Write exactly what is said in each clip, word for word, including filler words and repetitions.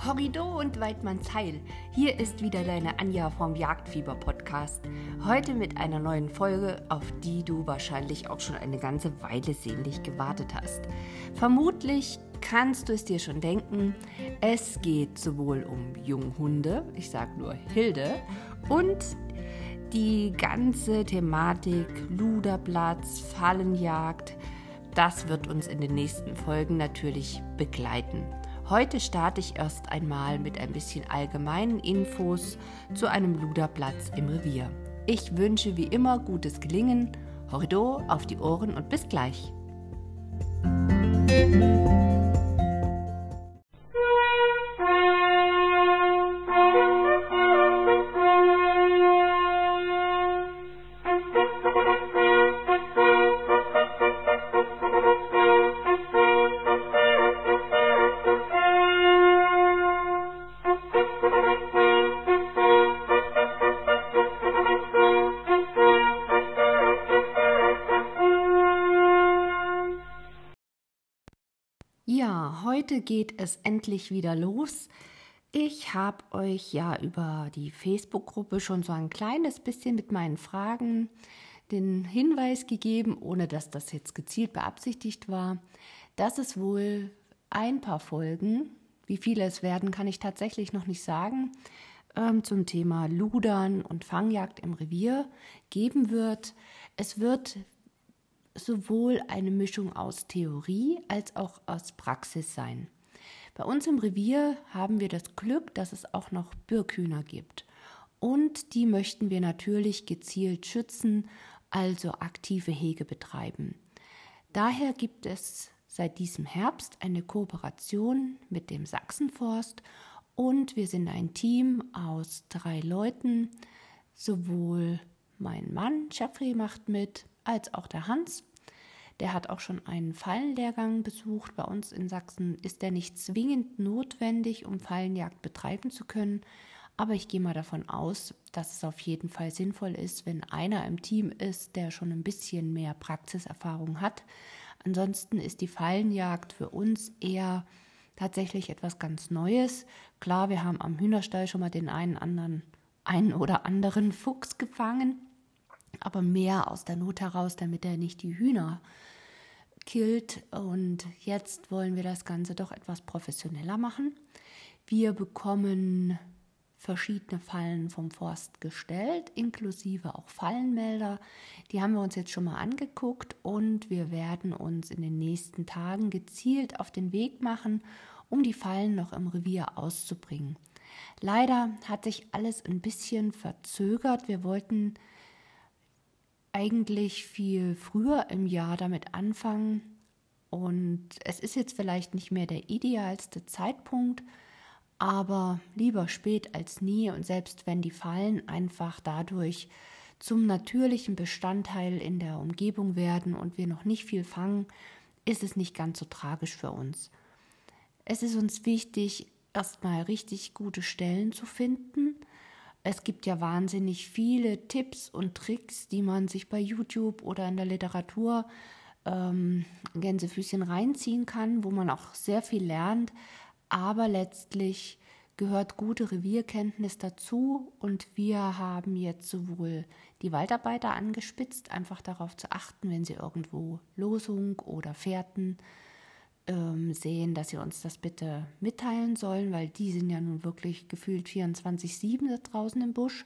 Horrido und Weidmannsheil. Hier ist wieder deine Anja vom Jagdfieber-Podcast. Heute mit einer neuen Folge, auf die du wahrscheinlich auch schon eine ganze Weile sehnlich gewartet hast. Vermutlich kannst du es dir schon denken, es geht sowohl um Junghunde, ich sage nur Hilde, und die ganze Thematik Luderplatz, Fallenjagd, das wird uns in den nächsten Folgen natürlich begleiten. Heute starte ich erst einmal mit ein bisschen allgemeinen Infos zu einem Luderplatz im Revier. Ich wünsche wie immer gutes Gelingen, Horrido, auf die Ohren und bis gleich. Ja, heute geht es endlich wieder los. Ich habe euch ja über die Facebook-Gruppe schon so ein kleines bisschen mit meinen Fragen den Hinweis gegeben, ohne dass das jetzt gezielt beabsichtigt war, dass es wohl ein paar Folgen, wie viele es werden, kann ich tatsächlich noch nicht sagen, ähm, zum Thema Ludern und Fangjagd im Revier geben wird. Es wird sowohl eine Mischung aus Theorie als auch aus Praxis sein. Bei uns im Revier haben wir das Glück, dass es auch noch Birkhühner gibt. Und die möchten wir natürlich gezielt schützen, also aktive Hege betreiben. Daher gibt es seit diesem Herbst eine Kooperation mit dem Sachsenforst und wir sind ein Team aus drei Leuten, sowohl mein Mann, Jeffrey, macht mit, als auch der Hans. Der hat auch schon einen Fallenlehrgang besucht. Bei uns in Sachsen ist der nicht zwingend notwendig, um Fallenjagd betreiben zu können. Aber ich gehe mal davon aus, dass es auf jeden Fall sinnvoll ist, wenn einer im Team ist, der schon ein bisschen mehr Praxiserfahrung hat. Ansonsten ist die Fallenjagd für uns eher tatsächlich etwas ganz Neues. Klar, wir haben am Hühnerstall schon mal den einen anderen, einen oder anderen Fuchs gefangen. Aber mehr aus der Not heraus, damit er nicht die Hühner killt. Und jetzt wollen wir das Ganze doch etwas professioneller machen. Wir bekommen verschiedene Fallen vom Forst gestellt, inklusive auch Fallenmelder. Die haben wir uns jetzt schon mal angeguckt und wir werden uns in den nächsten Tagen gezielt auf den Weg machen, um die Fallen noch im Revier auszubringen. Leider hat sich alles ein bisschen verzögert. Wir wollten eigentlich viel früher im Jahr damit anfangen und es ist jetzt vielleicht nicht mehr der idealste Zeitpunkt, aber lieber spät als nie und selbst wenn die Fallen einfach dadurch zum natürlichen Bestandteil in der Umgebung werden und wir noch nicht viel fangen, ist es nicht ganz so tragisch für uns. Es ist uns wichtig, erstmal richtig gute Stellen zu finden. Es gibt ja wahnsinnig viele Tipps und Tricks, die man sich bei YouTube oder in der Literatur ähm, Gänsefüßchen reinziehen kann, wo man auch sehr viel lernt. Aber letztlich gehört gute Revierkenntnis dazu und wir haben jetzt sowohl die Waldarbeiter angespitzt, einfach darauf zu achten, wenn sie irgendwo Losung oder Fährten ähm, sehen, dass sie uns das bitte mitteilen sollen, weil die sind ja nun wirklich gefühlt vierundzwanzig sieben da draußen im Busch.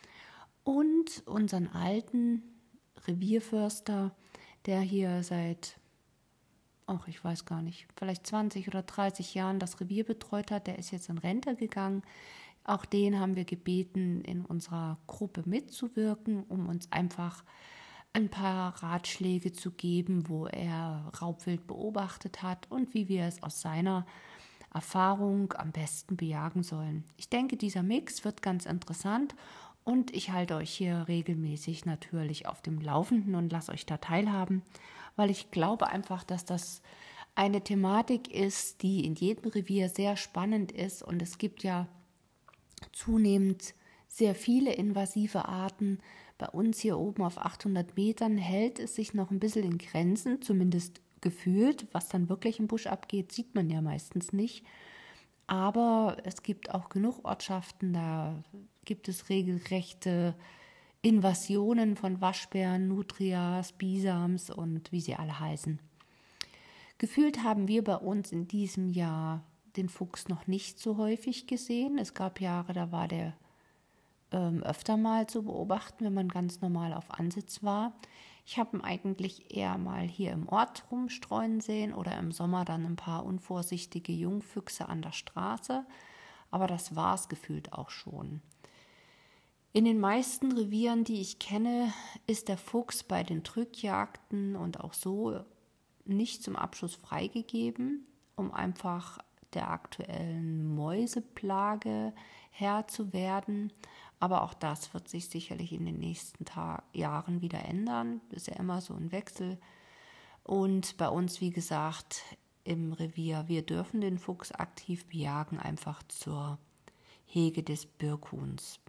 Und unseren alten Revierförster, der hier seit, ach ich weiß gar nicht, vielleicht zwanzig oder dreißig Jahren das Revier betreut hat, der ist jetzt in Rente gegangen. Auch den haben wir gebeten, in unserer Gruppe mitzuwirken, um uns einfach ein paar Ratschläge zu geben, wo er Raubwild beobachtet hat und wie wir es aus seiner Erfahrung am besten bejagen sollen. Ich denke, dieser Mix wird ganz interessant und ich halte euch hier regelmäßig natürlich auf dem Laufenden und lasse euch da teilhaben, weil ich glaube einfach, dass das eine Thematik ist, die in jedem Revier sehr spannend ist und es gibt ja zunehmend sehr viele invasive Arten. Bei uns hier oben auf achthundert Metern hält es sich noch ein bisschen in Grenzen, zumindest gefühlt. Was dann wirklich im Busch abgeht, sieht man ja meistens nicht. Aber es gibt auch genug Ortschaften, da gibt es regelrechte Invasionen von Waschbären, Nutrias, Bisams und wie sie alle heißen. Gefühlt haben wir bei uns in diesem Jahr den Fuchs noch nicht so häufig gesehen. Es gab Jahre, da war der ähm, öfter mal zu beobachten, wenn man ganz normal auf Ansitz war. Ich habe ihn eigentlich eher mal hier im Ort rumstreuen sehen oder im Sommer dann ein paar unvorsichtige Jungfüchse an der Straße. Aber das war es gefühlt auch schon. In den meisten Revieren, die ich kenne, ist der Fuchs bei den Trückjagden und auch so nicht zum Abschuss freigegeben, um einfach der aktuellen Mäuseplage Herr zu werden. Aber auch das wird sich sicherlich in den nächsten Tag, Jahren wieder ändern. Das ist ja immer so ein Wechsel. Und bei uns, wie gesagt, im Revier, wir dürfen den Fuchs aktiv bejagen, einfach zur Hege des Birkhuhns.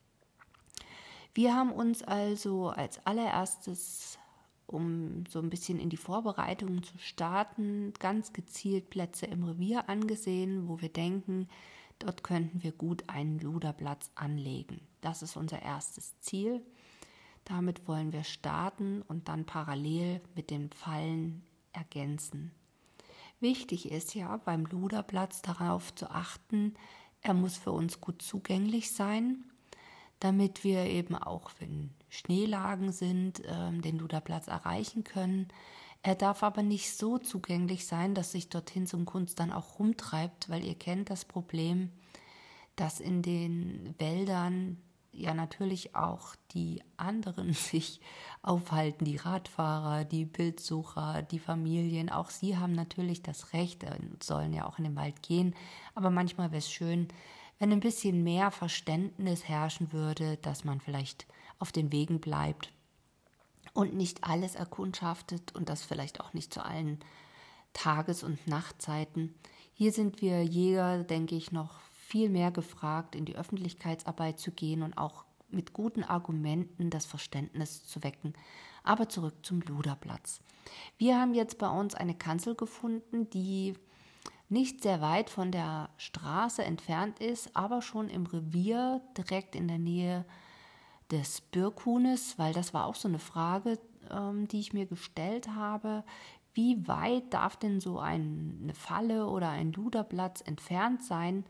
Wir haben uns also als allererstes, um so ein bisschen in die Vorbereitungen zu starten, ganz gezielt Plätze im Revier angesehen, wo wir denken, dort könnten wir gut einen Luderplatz anlegen. Das ist unser erstes Ziel. Damit wollen wir starten und dann parallel mit den Fallen ergänzen. Wichtig ist ja beim Luderplatz darauf zu achten, er muss für uns gut zugänglich sein, damit wir eben auch, wenn Schneelagen sind, den Luderplatz erreichen können. Er darf aber nicht so zugänglich sein, dass sich dorthin zum Kunst dann auch rumtreibt, weil ihr kennt das Problem, dass in den Wäldern ja natürlich auch die anderen sich aufhalten, die Radfahrer, die Bildsucher, die Familien. Auch sie haben natürlich das Recht und sollen ja auch in den Wald gehen. Aber manchmal wäre es schön, wenn ein bisschen mehr Verständnis herrschen würde, dass man vielleicht auf den Wegen bleibt und nicht alles erkundschaftet und das vielleicht auch nicht zu allen Tages- und Nachtzeiten. Hier sind wir Jäger, denke ich, noch viel mehr gefragt, in die Öffentlichkeitsarbeit zu gehen und auch mit guten Argumenten das Verständnis zu wecken. Aber zurück zum Luderplatz. Wir haben jetzt bei uns eine Kanzel gefunden, die nicht sehr weit von der Straße entfernt ist, aber schon im Revier, direkt in der Nähe des Birkhuhnes, weil das war auch so eine Frage, ähm, die ich mir gestellt habe. Wie weit darf denn so ein, eine Falle oder ein Luderplatz entfernt sein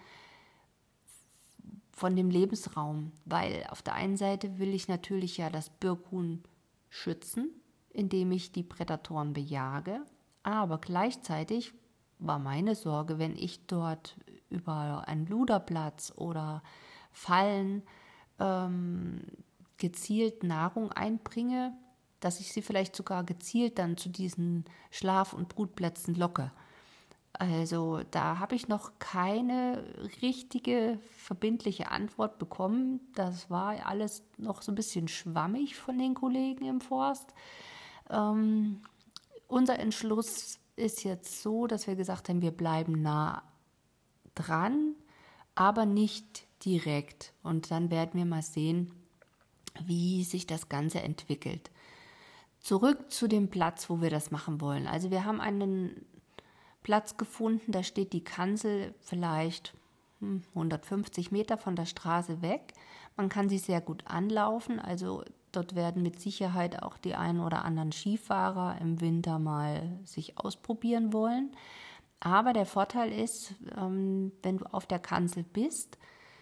von dem Lebensraum? Weil auf der einen Seite will ich natürlich ja das Birkhuhn schützen, indem ich die Prädatoren bejage, aber gleichzeitig war meine Sorge, wenn ich dort über einen Luderplatz oder Fallen ähm, gezielt Nahrung einbringe, dass ich sie vielleicht sogar gezielt dann zu diesen Schlaf- und Brutplätzen locke. Also da habe ich noch keine richtige verbindliche Antwort bekommen. Das war alles noch so ein bisschen schwammig von den Kollegen im Forst. Ähm, unser Entschluss ist jetzt so, dass wir gesagt haben, wir bleiben nah dran, aber nicht direkt. Und dann werden wir mal sehen, wie sich das Ganze entwickelt. Zurück zu dem Platz, wo wir das machen wollen. Also wir haben einen Platz gefunden, da steht die Kanzel vielleicht hundertfünfzig Meter von der Straße weg. Man kann sie sehr gut anlaufen, also dort werden mit Sicherheit auch die einen oder anderen Skifahrer im Winter mal sich ausprobieren wollen. Aber der Vorteil ist, wenn du auf der Kanzel bist,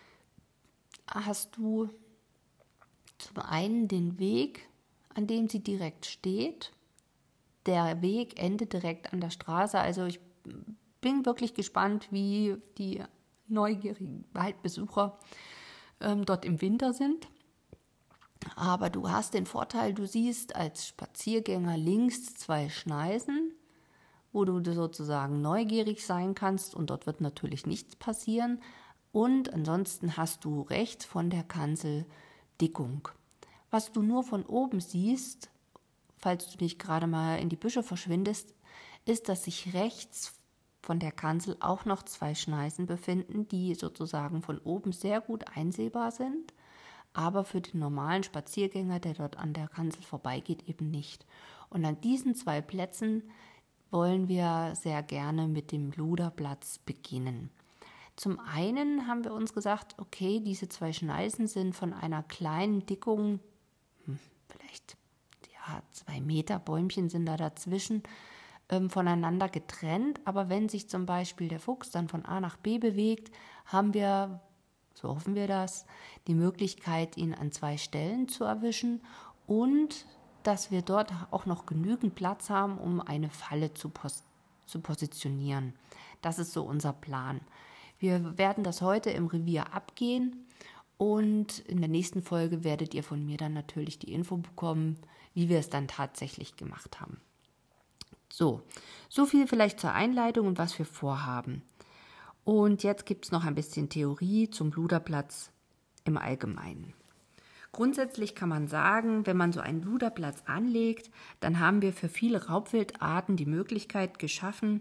hast du zum einen den Weg, an dem sie direkt steht. Der Weg endet direkt an der Straße. Also ich bin wirklich gespannt, wie die neugierigen Waldbesucher ähm, dort im Winter sind. Aber du hast den Vorteil, du siehst als Spaziergänger links zwei Schneisen, wo du sozusagen neugierig sein kannst und dort wird natürlich nichts passieren. Und ansonsten hast du rechts von der Kanzel Dickung. Was du nur von oben siehst, falls du nicht gerade mal in die Büsche verschwindest, ist, dass sich rechts von der Kanzel auch noch zwei Schneisen befinden, die sozusagen von oben sehr gut einsehbar sind, aber für den normalen Spaziergänger, der dort an der Kanzel vorbeigeht, eben nicht. Und an diesen zwei Plätzen wollen wir sehr gerne mit dem Luderplatz beginnen. Zum einen haben wir uns gesagt, okay, diese zwei Schneisen sind von einer kleinen Dickung, hm, vielleicht ja, zwei Meter Bäumchen sind da dazwischen, ähm, voneinander getrennt. Aber wenn sich zum Beispiel der Fuchs dann von A nach B bewegt, haben wir, so hoffen wir das, die Möglichkeit, ihn an zwei Stellen zu erwischen und dass wir dort auch noch genügend Platz haben, um eine Falle zu, pos- zu positionieren. Das ist so unser Plan. Wir werden das heute im Revier abgehen und in der nächsten Folge werdet ihr von mir dann natürlich die Info bekommen, wie wir es dann tatsächlich gemacht haben. So, so viel vielleicht zur Einleitung und was wir vorhaben. Und jetzt gibt es noch ein bisschen Theorie zum Luderplatz im Allgemeinen. Grundsätzlich kann man sagen, wenn man so einen Luderplatz anlegt, dann haben wir für viele Raubwildarten die Möglichkeit geschaffen,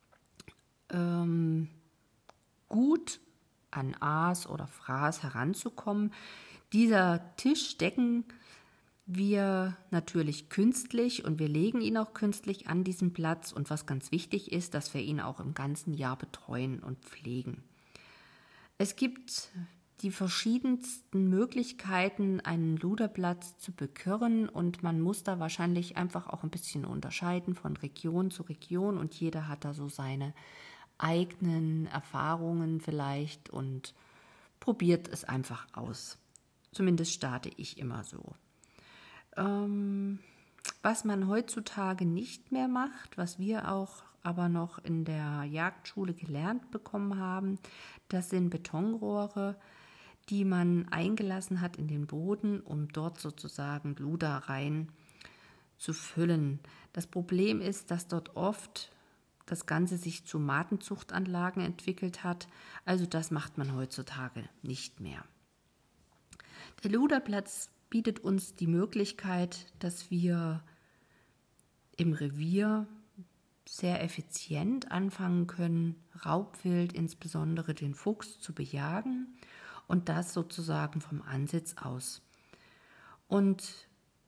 ähm, gut an Aas oder Fraß heranzukommen. Dieser Tisch decken wir natürlich künstlich und wir legen ihn auch künstlich an diesen Platz. Und was ganz wichtig ist, dass wir ihn auch im ganzen Jahr betreuen und pflegen. Es gibt die verschiedensten Möglichkeiten, einen Luderplatz zu bekirren und man muss da wahrscheinlich einfach auch ein bisschen unterscheiden von Region zu Region und jeder hat da so seine eigenen Erfahrungen vielleicht und probiert es einfach aus. Zumindest starte ich immer so. Ähm, was man heutzutage nicht mehr macht, was wir auch aber noch in der Jagdschule gelernt bekommen haben, das sind Betonrohre, die man eingelassen hat in den Boden, um dort sozusagen Luder rein zu füllen. Das Problem ist, dass dort oft das Ganze sich zu Matenzuchtanlagen entwickelt hat. Also das macht man heutzutage nicht mehr. Der Luderplatz bietet uns die Möglichkeit, dass wir im Revier sehr effizient anfangen können, Raubwild, insbesondere den Fuchs, zu bejagen und das sozusagen vom Ansitz aus. Und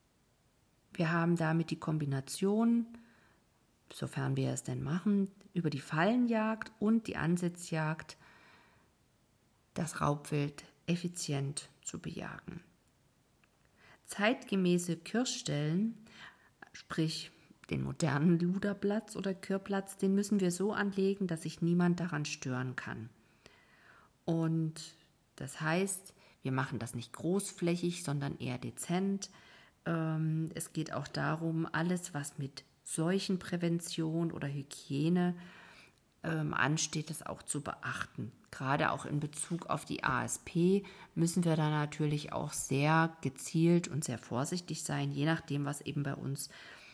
wir haben damit die Kombination, sofern wir es denn machen, über die Fallenjagd und die Ansitzjagd das Raubwild effizient zu bejagen. Zeitgemäße Kirrstellen, sprich den modernen Luderplatz oder Kirrplatz, den müssen wir so anlegen, dass sich niemand daran stören kann. Und das heißt, wir machen das nicht großflächig, sondern eher dezent. Ähm, es geht auch darum, alles, was mit Seuchenprävention oder Hygiene ähm, ansteht, das auch zu beachten. Gerade auch in Bezug auf die A S P müssen wir da natürlich auch sehr gezielt und sehr vorsichtig sein, je nachdem, was eben bei uns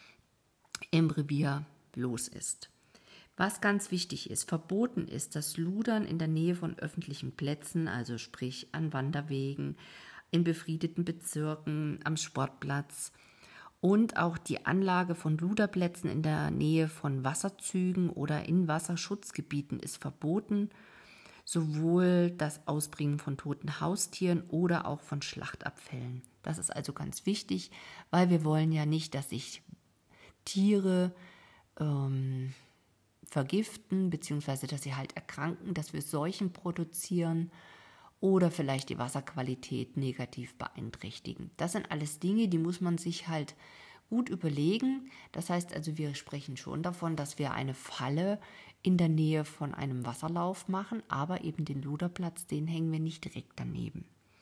im Revier los ist. Was ganz wichtig ist, verboten ist das Ludern in der Nähe von öffentlichen Plätzen, also sprich an Wanderwegen, in befriedeten Bezirken, am Sportplatz und auch die Anlage von Luderplätzen in der Nähe von Wasserzügen oder in Wasserschutzgebieten ist verboten, sowohl das Ausbringen von toten Haustieren oder auch von Schlachtabfällen. Das ist also ganz wichtig, weil wir wollen ja nicht, dass sich Tiere ähm, vergiften, beziehungsweise dass sie halt erkranken, dass wir Seuchen produzieren oder vielleicht die Wasserqualität negativ beeinträchtigen. Das sind alles Dinge, die muss man sich halt gut überlegen. Das heißt also, wir sprechen schon davon, dass wir eine Falle in der Nähe von einem Wasserlauf machen, aber eben den Luderplatz, den hängen wir nicht direkt daneben.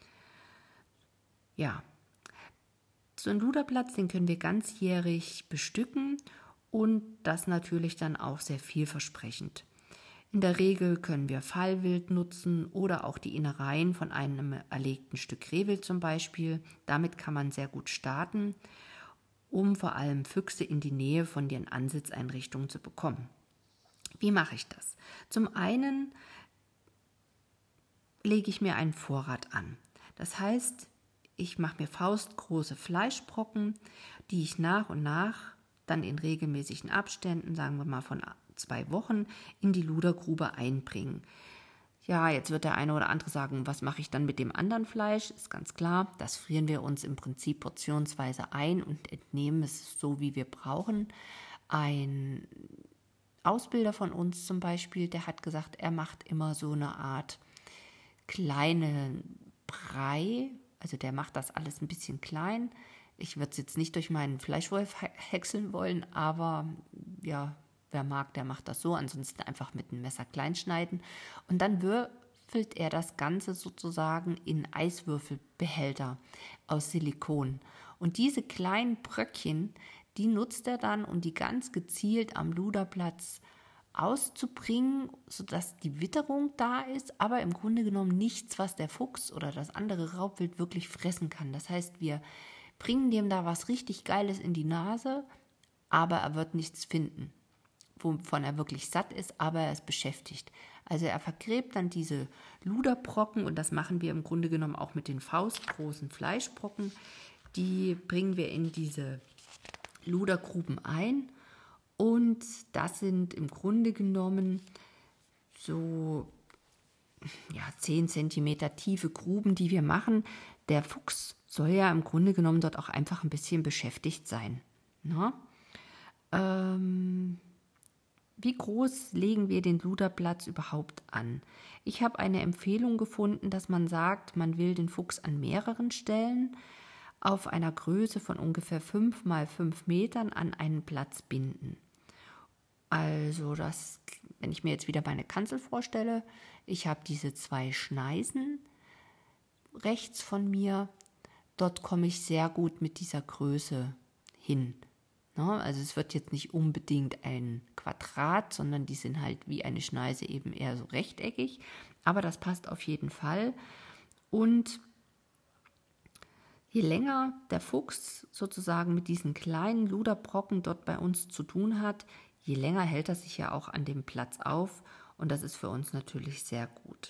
Ja, so einen Luderplatz, den können wir ganzjährig bestücken und das natürlich dann auch sehr vielversprechend. In der Regel können wir Fallwild nutzen oder auch die Innereien von einem erlegten Stück Rehwild zum Beispiel. Damit kann man sehr gut starten, um vor allem Füchse in die Nähe von den Ansitzeinrichtungen zu bekommen. Wie mache ich das? Zum einen lege ich mir einen Vorrat an. Das heißt, ich mache mir faustgroße Fleischbrocken, die ich nach und nach dann in regelmäßigen Abständen, sagen wir mal von zwei Wochen, in die Ludergrube einbringen. Ja, jetzt wird der eine oder andere sagen, was mache ich dann mit dem anderen Fleisch? Ist ganz klar, das frieren wir uns im Prinzip portionsweise ein und entnehmen es so, wie wir brauchen. Ein Ausbilder von uns zum Beispiel, der hat gesagt, er macht immer so eine Art kleine Brei, also der macht das alles ein bisschen klein. Ich würde es jetzt nicht durch meinen Fleischwolf häckseln wollen, aber ja, wer mag, der macht das so. Ansonsten einfach mit einem Messer klein schneiden. Und dann würfelt er das Ganze sozusagen in Eiswürfelbehälter aus Silikon. Und diese kleinen Bröckchen, die nutzt er dann, um die ganz gezielt am Luderplatz auszubringen, sodass die Witterung da ist, aber im Grunde genommen nichts, was der Fuchs oder das andere Raubwild wirklich fressen kann. Das heißt, wir bringen dem da was richtig Geiles in die Nase, aber er wird nichts finden, wovon er wirklich satt ist, aber er ist beschäftigt. Also er vergräbt dann diese Luderbrocken und das machen wir im Grunde genommen auch mit den faustgroßen Fleischbrocken. Die bringen wir in diese Ludergruben ein und das sind im Grunde genommen so ja, zehn Zentimeter tiefe Gruben, die wir machen. Der Fuchs soll ja im Grunde genommen dort auch einfach ein bisschen beschäftigt sein. Na? Ähm, wie groß legen wir den Luderplatz überhaupt an? Ich habe eine Empfehlung gefunden, dass man sagt, man will den Fuchs an mehreren Stellen auf einer Größe von ungefähr fünf mal fünf Metern an einen Platz binden. Also das, wenn ich mir jetzt wieder meine Kanzel vorstelle, ich habe diese zwei Schneisen rechts von mir, dort komme ich sehr gut mit dieser Größe hin. Also es wird jetzt nicht unbedingt ein Quadrat, sondern die sind halt wie eine Schneise eben eher so rechteckig, aber das passt auf jeden Fall. Und je länger der Fuchs sozusagen mit diesen kleinen Luderbrocken dort bei uns zu tun hat, je länger hält er sich ja auch an dem Platz auf und das ist für uns natürlich sehr gut.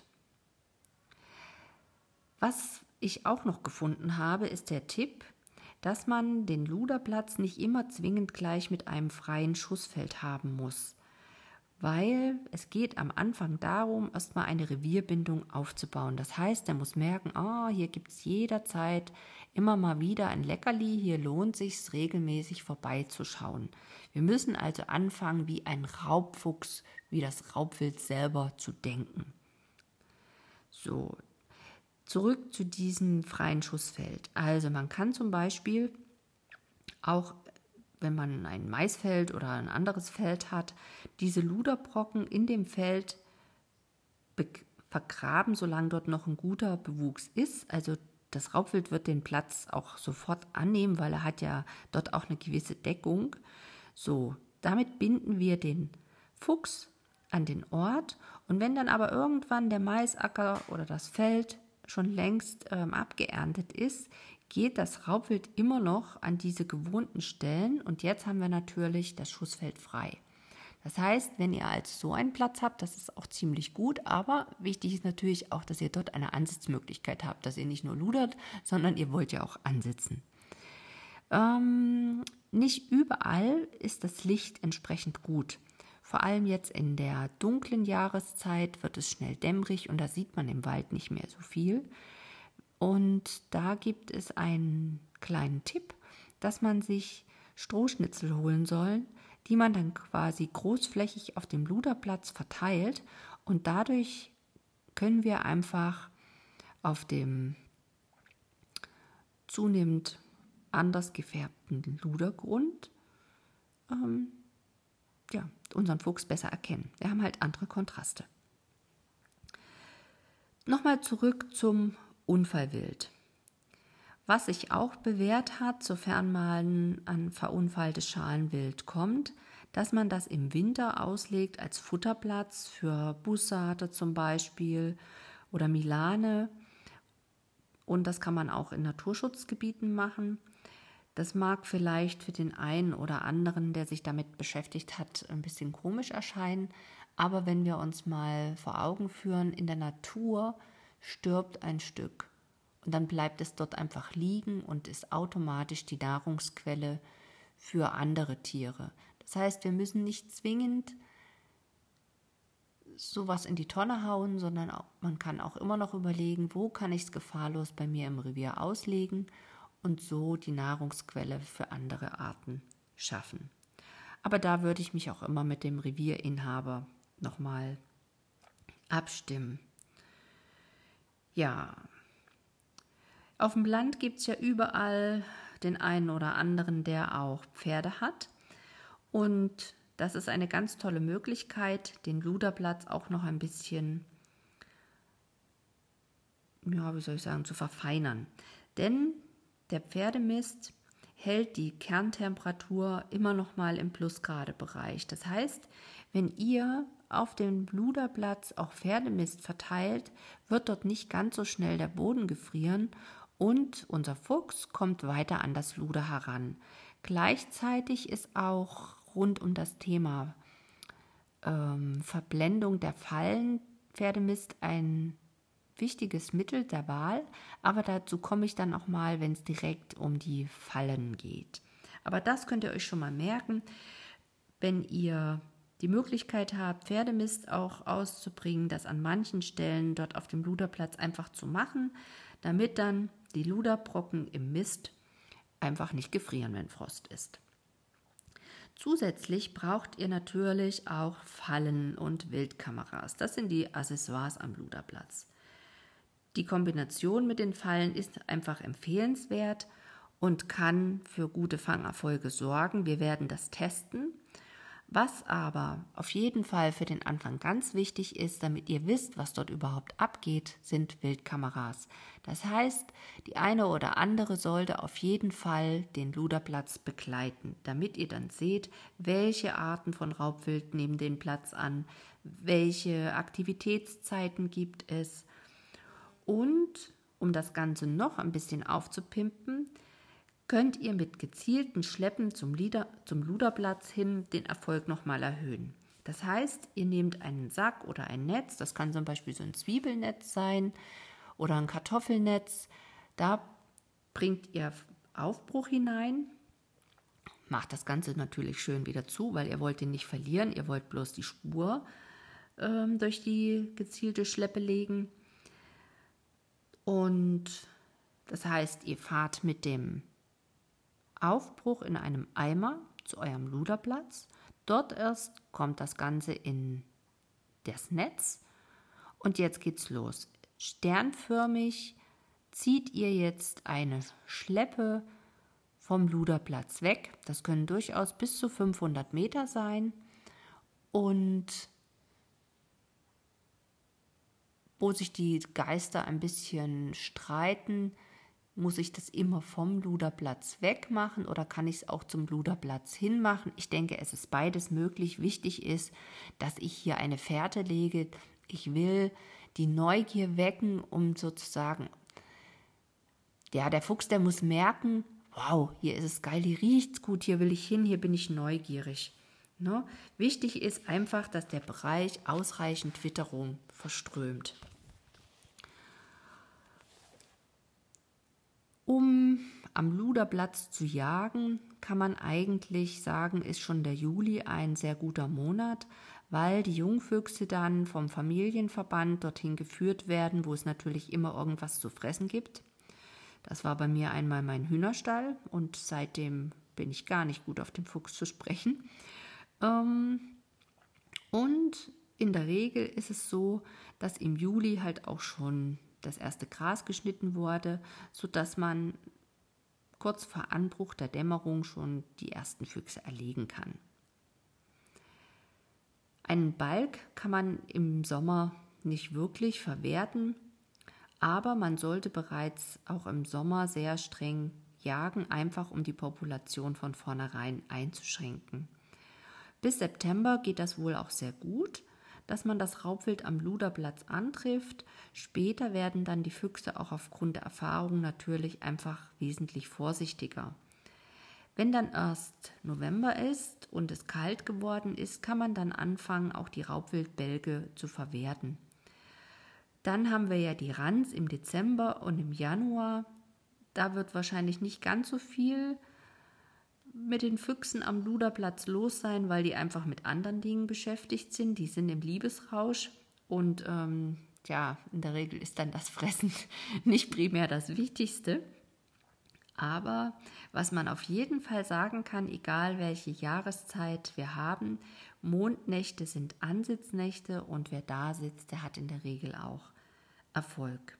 Was ich auch noch gefunden habe, ist der Tipp, dass man den Luderplatz nicht immer zwingend gleich mit einem freien Schussfeld haben muss, weil es geht am Anfang darum, erstmal eine Revierbindung aufzubauen. Das heißt, er muss merken, oh, hier gibt es jederzeit immer mal wieder ein Leckerli, hier lohnt es sich regelmäßig vorbeizuschauen. Wir müssen also anfangen, wie ein Raubfuchs, wie das Raubwild selber zu denken. So, zurück zu diesem freien Schussfeld. Also man kann zum Beispiel auch, wenn man ein Maisfeld oder ein anderes Feld hat, diese Luderbrocken in dem Feld be- vergraben, solange dort noch ein guter Bewuchs ist. Also das Raubwild wird den Platz auch sofort annehmen, weil er hat ja dort auch eine gewisse Deckung. So, damit binden wir den Fuchs an den Ort und wenn dann aber irgendwann der Maisacker oder das Feld schon längst ähm, abgeerntet ist, geht das Raubwild immer noch an diese gewohnten Stellen und jetzt haben wir natürlich das Schussfeld frei. Das heißt, wenn ihr also so einen Platz habt, das ist auch ziemlich gut, aber wichtig ist natürlich auch, dass ihr dort eine Ansitzmöglichkeit habt, dass ihr nicht nur ludert, sondern ihr wollt ja auch ansitzen. Ähm, nicht überall ist das Licht entsprechend gut. Vor allem jetzt in der dunklen Jahreszeit wird es schnell dämmerig und da sieht man im Wald nicht mehr so viel. Und da gibt es einen kleinen Tipp, dass man sich Strohschnitzel holen soll, die man dann quasi großflächig auf dem Luderplatz verteilt und dadurch können wir einfach auf dem zunehmend anders gefärbten Ludergrund ähm, ja, unseren Fuchs besser erkennen. Wir haben halt andere Kontraste. Nochmal zurück zum Unfallwild. Was sich auch bewährt hat, sofern man an verunfalltes Schalenwild kommt, dass man das im Winter auslegt als Futterplatz für Bussarde zum Beispiel oder Milane. Und das kann man auch in Naturschutzgebieten machen. Das mag vielleicht für den einen oder anderen, der sich damit beschäftigt hat, ein bisschen komisch erscheinen. Aber wenn wir uns mal vor Augen führen, in der Natur stirbt ein Stück. Und dann bleibt es dort einfach liegen und ist automatisch die Nahrungsquelle für andere Tiere. Das heißt, wir müssen nicht zwingend sowas in die Tonne hauen, sondern auch, man kann auch immer noch überlegen, wo kann ich es gefahrlos bei mir im Revier auslegen und so die Nahrungsquelle für andere Arten schaffen. Aber da würde ich mich auch immer mit dem Revierinhaber nochmal abstimmen. Ja, auf dem Land gibt es ja überall den einen oder anderen, der auch Pferde hat. Und das ist eine ganz tolle Möglichkeit, den Luderplatz auch noch ein bisschen, ja, wie soll ich sagen, zu verfeinern. Denn der Pferdemist hält die Kerntemperatur immer noch mal im Plusgradebereich. Das heißt, wenn ihr auf dem Luderplatz auch Pferdemist verteilt, wird dort nicht ganz so schnell der Boden gefrieren und unser Fuchs kommt weiter an das Luder heran. Gleichzeitig ist auch rund um das Thema ähm, Verblendung der Fallen Pferdemist ein wichtiges Mittel der Wahl, aber dazu komme ich dann auch mal, wenn es direkt um die Fallen geht. Aber das könnt ihr euch schon mal merken, wenn ihr die Möglichkeit habt, Pferdemist auch auszubringen, das an manchen Stellen dort auf dem Luderplatz einfach zu machen, damit dann die Luderbrocken im Mist einfach nicht gefrieren, wenn Frost ist. Zusätzlich braucht ihr natürlich auch Fallen und Wildkameras. Das sind die Accessoires am Luderplatz. Die Kombination mit den Fallen ist einfach empfehlenswert und kann für gute Fangerfolge sorgen. Wir werden das testen. Was aber auf jeden Fall für den Anfang ganz wichtig ist, damit ihr wisst, was dort überhaupt abgeht, sind Wildkameras. Das heißt, die eine oder andere sollte auf jeden Fall den Luderplatz begleiten, damit ihr dann seht, welche Arten von Raubwild nehmen den Platz an, welche Aktivitätszeiten gibt es. Und um das Ganze noch ein bisschen aufzupimpen, könnt ihr mit gezielten Schleppen zum, Lieder, zum Luderplatz hin den Erfolg nochmal erhöhen. Das heißt, ihr nehmt einen Sack oder ein Netz, das kann zum Beispiel so ein Zwiebelnetz sein oder ein Kartoffelnetz. Da bringt ihr Aufbruch hinein, macht das Ganze natürlich schön wieder zu, weil ihr wollt ihn nicht verlieren, ihr wollt bloß die Spur ähm, durch die gezielte Schleppe legen. Und das heißt, ihr fahrt mit dem Aufbruch in einem Eimer zu eurem Luderplatz. Dort erst kommt das Ganze in das Netz und jetzt geht's los. Sternförmig zieht ihr jetzt eine Schleppe vom Luderplatz weg. Das können durchaus bis zu fünfhundert Meter sein und wo sich die Geister ein bisschen streiten, muss ich das immer vom Luderplatz weg machen oder kann ich es auch zum Luderplatz hin machen? Ich denke, es ist beides möglich. Wichtig ist, dass ich hier eine Fährte lege. Ich will die Neugier wecken, um sozusagen, ja, der Fuchs, der muss merken, wow, hier ist es geil, hier riecht's gut, hier will ich hin, hier bin ich neugierig. Ne? Wichtig ist einfach, dass der Bereich ausreichend Witterung verströmt. Um am Luderplatz zu jagen, kann man eigentlich sagen, ist schon der Juli ein sehr guter Monat, weil die Jungfüchse dann vom Familienverband dorthin geführt werden, wo es natürlich immer irgendwas zu fressen gibt. Das war bei mir einmal mein Hühnerstall und seitdem bin ich gar nicht gut auf den Fuchs zu sprechen. Ähm, und in der Regel ist es so, dass im Juli halt auch schon das erste Gras geschnitten wurde, sodass man kurz vor Anbruch der Dämmerung schon die ersten Füchse erlegen kann. Einen Balg kann man im Sommer nicht wirklich verwerten, aber man sollte bereits auch im Sommer sehr streng jagen, einfach um die Population von vornherein einzuschränken. Bis September geht das wohl auch sehr gut, dass man das Raubwild am Luderplatz antrifft. Später werden dann die Füchse auch aufgrund der Erfahrung natürlich einfach wesentlich vorsichtiger. Wenn dann erst November ist und es kalt geworden ist, kann man dann anfangen, auch die Raubwildbälge zu verwerten. Dann haben wir ja die Ranz im Dezember und im Januar. Da wird wahrscheinlich nicht ganz so viel mit den Füchsen am Luderplatz los sein, weil die einfach mit anderen Dingen beschäftigt sind. Die sind im Liebesrausch und ähm, ja, in der Regel ist dann das Fressen nicht primär das Wichtigste. Aber was man auf jeden Fall sagen kann, egal welche Jahreszeit wir haben, Mondnächte sind Ansitznächte und wer da sitzt, der hat in der Regel auch Erfolg.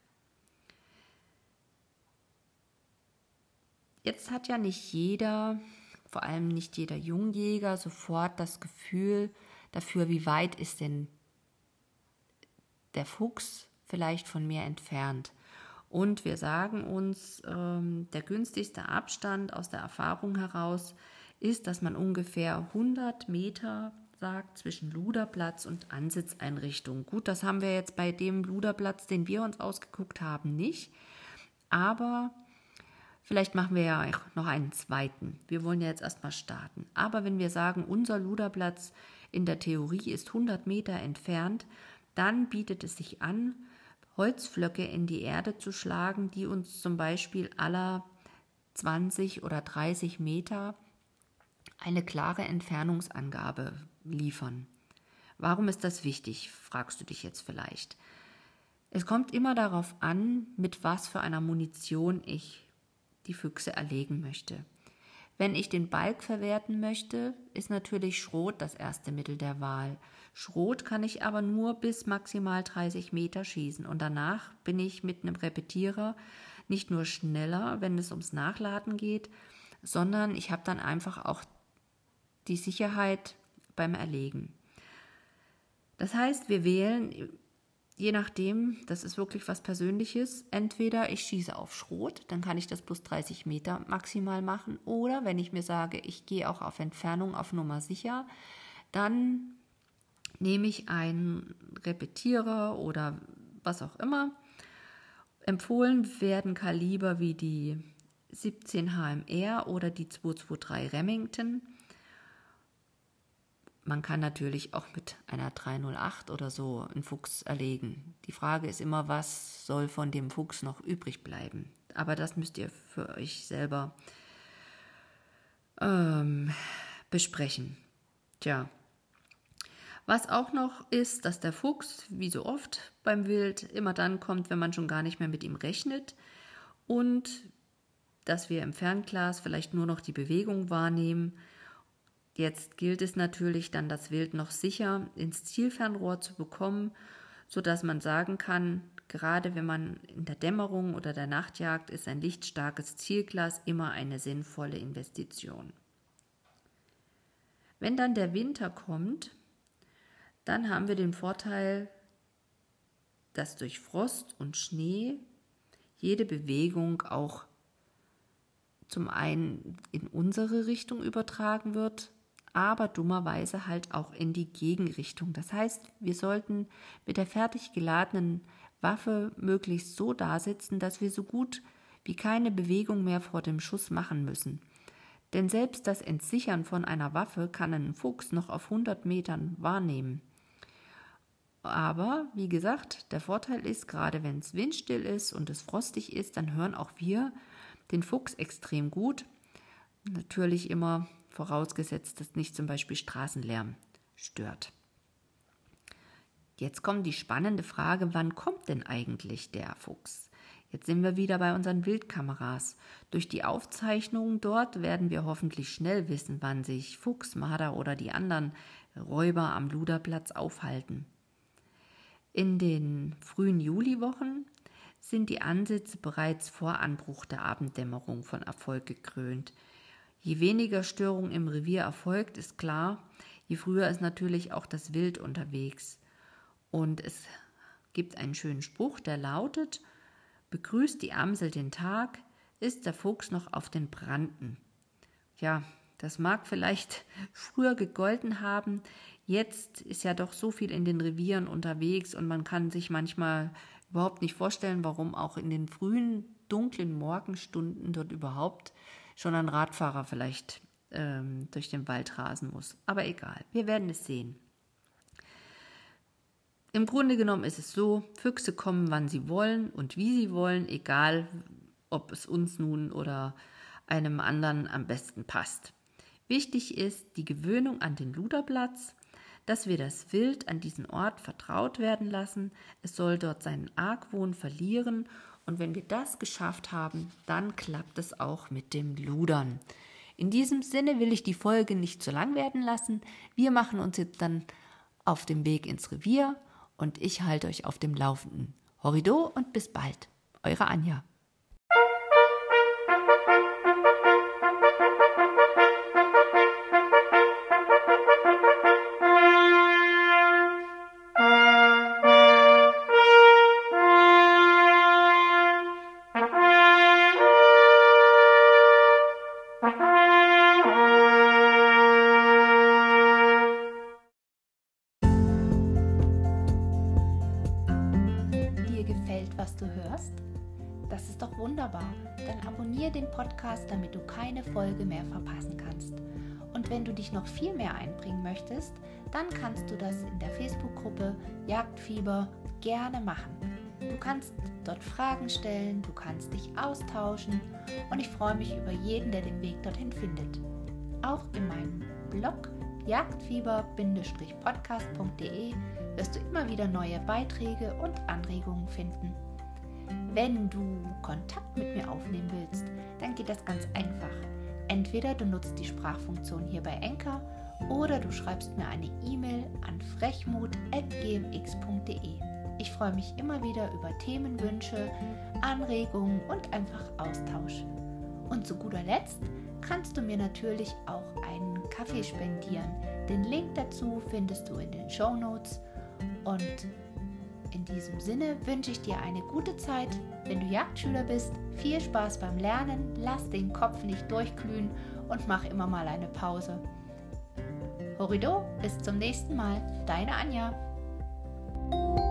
Jetzt hat ja nicht jeder, vor allem nicht jeder Jungjäger, sofort das Gefühl dafür, wie weit ist denn der Fuchs vielleicht von mir entfernt. Und wir sagen uns, ähm, der günstigste Abstand aus der Erfahrung heraus ist, dass man ungefähr hundert Meter sagt zwischen Luderplatz und Ansitzeinrichtung. Gut, das haben wir jetzt bei dem Luderplatz, den wir uns ausgeguckt haben, nicht. Aber vielleicht machen wir ja auch noch einen zweiten. Wir wollen ja jetzt erstmal starten. Aber wenn wir sagen, unser Luderplatz in der Theorie ist hundert Meter entfernt, dann bietet es sich an, Holzflöcke in die Erde zu schlagen, die uns zum Beispiel aller zwanzig oder dreißig Meter eine klare Entfernungsangabe liefern. Warum ist das wichtig, fragst du dich jetzt vielleicht. Es kommt immer darauf an, mit was für einer Munition ich die Füchse erlegen möchte. Wenn ich den Balg verwerten möchte, ist natürlich Schrot das erste Mittel der Wahl. Schrot kann ich aber nur bis maximal dreißig Meter schießen und danach bin ich mit einem Repetierer nicht nur schneller, wenn es ums Nachladen geht, sondern ich habe dann einfach auch die Sicherheit beim Erlegen. Das heißt, wir wählen, je nachdem, das ist wirklich was Persönliches, entweder ich schieße auf Schrot, dann kann ich das plus dreißig Meter maximal machen, oder wenn ich mir sage, ich gehe auch auf Entfernung auf Nummer sicher, dann nehme ich einen Repetierer oder was auch immer. Empfohlen werden Kaliber wie die siebzehn H M R oder die zweihundertdreiundzwanzig Remington. Man kann natürlich auch mit einer dreihundertacht oder so einen Fuchs erlegen. Die Frage ist immer, was soll von dem Fuchs noch übrig bleiben? Aber das müsst ihr für euch selber ähm, besprechen. Tja. Was auch noch ist, dass der Fuchs, wie so oft beim Wild, immer dann kommt, wenn man schon gar nicht mehr mit ihm rechnet und dass wir im Fernglas vielleicht nur noch die Bewegung wahrnehmen. Jetzt gilt es natürlich dann, das Wild noch sicher ins Zielfernrohr zu bekommen, sodass man sagen kann, gerade wenn man in der Dämmerung oder der Nachtjagd ist ein lichtstarkes Zielglas immer eine sinnvolle Investition. Wenn dann der Winter kommt, dann haben wir den Vorteil, dass durch Frost und Schnee jede Bewegung auch zum einen in unsere Richtung übertragen wird, aber dummerweise halt auch in die Gegenrichtung. Das heißt, wir sollten mit der fertig geladenen Waffe möglichst so dasitzen, dass wir so gut wie keine Bewegung mehr vor dem Schuss machen müssen. Denn selbst das Entsichern von einer Waffe kann ein Fuchs noch auf hundert Metern wahrnehmen. Aber, wie gesagt, der Vorteil ist, gerade wenn es windstill ist und es frostig ist, dann hören auch wir den Fuchs extrem gut. Natürlich immer vorausgesetzt, dass nicht zum Beispiel Straßenlärm stört. Jetzt kommt die spannende Frage, wann kommt denn eigentlich der Fuchs? Jetzt sind wir wieder bei unseren Wildkameras. Durch die Aufzeichnungen dort werden wir hoffentlich schnell wissen, wann sich Fuchs, Marder oder die anderen Räuber am Luderplatz aufhalten. In den frühen Juliwochen sind die Ansitze bereits vor Anbruch der Abenddämmerung von Erfolg gekrönt. Je weniger Störung im Revier erfolgt, ist klar, je früher ist natürlich auch das Wild unterwegs. Und es gibt einen schönen Spruch, der lautet: Begrüßt die Amsel den Tag, ist der Fuchs noch auf den Branden. Ja, das mag vielleicht früher gegolten haben, jetzt ist ja doch so viel in den Revieren unterwegs und man kann sich manchmal überhaupt nicht vorstellen, warum auch in den frühen, dunklen Morgenstunden dort überhaupt schon ein Radfahrer vielleicht ähm, durch den Wald rasen muss. Aber egal, wir werden es sehen. Im Grunde genommen ist es so, Füchse kommen, wann sie wollen und wie sie wollen, egal ob es uns nun oder einem anderen am besten passt. Wichtig ist die Gewöhnung an den Luderplatz, dass wir das Wild an diesen Ort vertraut werden lassen. Es soll dort seinen Argwohn verlieren Und wenn wir das geschafft haben, dann klappt es auch mit dem Ludern. In diesem Sinne will ich die Folge nicht zu lang werden lassen. Wir machen uns jetzt dann auf dem Weg ins Revier und ich halte euch auf dem Laufenden. Horrido und bis bald. Eure Anja. Was du hörst? Das ist doch wunderbar. Dann abonniere den Podcast, damit du keine Folge mehr verpassen kannst. Und wenn du dich noch viel mehr einbringen möchtest, dann kannst du das in der Facebook-Gruppe Jagdfieber gerne machen. Du kannst dort Fragen stellen, du kannst dich austauschen und ich freue mich über jeden, der den Weg dorthin findet. Auch in meinem Blog jagdfieber Bindestrich podcast punkt de wirst du immer wieder neue Beiträge und Anregungen finden. Wenn du Kontakt mit mir aufnehmen willst, dann geht das ganz einfach. Entweder du nutzt die Sprachfunktion hier bei Anchor oder du schreibst mir eine E-Mail an frechmut at g m x punkt de. Ich freue mich immer wieder über Themenwünsche, Anregungen und einfach Austausch. Und zu guter Letzt kannst du mir natürlich auch einen Kaffee spendieren. Den Link dazu findest du in den Shownotes. Und in diesem Sinne wünsche ich dir eine gute Zeit. Wenn du Jagdschüler bist, viel Spaß beim Lernen, lass den Kopf nicht durchglühen und mach immer mal eine Pause. Horrido, bis zum nächsten Mal, deine Anja.